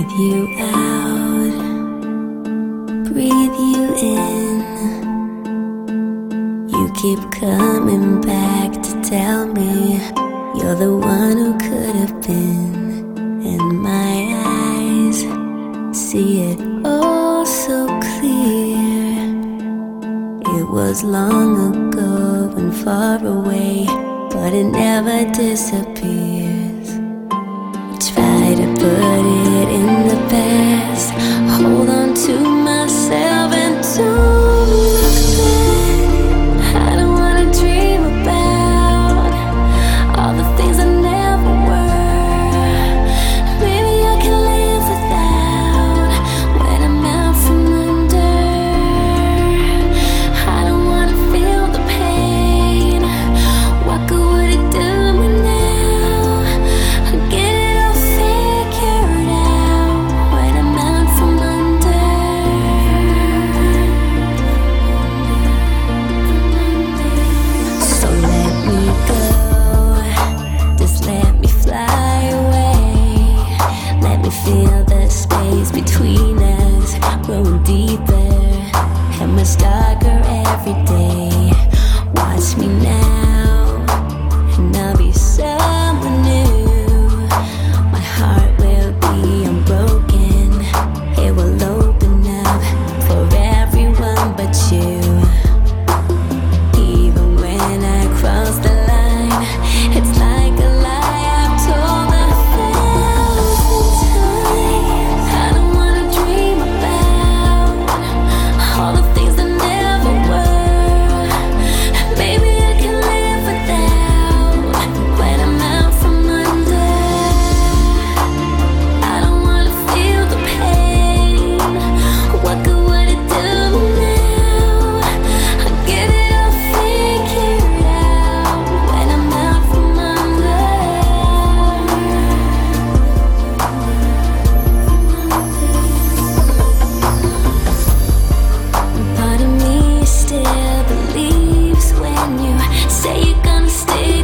Breathe you out, breathe you in. You keep coming back to tell me you're the one who could have been. And my eyes see it all so clear. It was long ago and far away, but it never disappears. Try to put it in the past, hold on to myself and don't look back. I don't wanna dream about all the things I never were. Maybe I can live without when I'm out from under. I don't wanna feel the pain. What good would it do me now? I get it all figured out when I'm out from under. So let me go, just let me fly away. Let me feel the space between us growing deeper and much darker every day. Watch me now, and I'll be someone new. My heart will be unbroken. It will open up for everyone but you. Even when I cross the line, it's like a lie I've told 1,000 times. I don't wanna dream about all the things that never were. Maybe I can live without when I'm out from under. I don't wanna feel the pain. What good would it do now? I get it all figured out when I'm out from under. Part of me still believes when you say you're gonna stay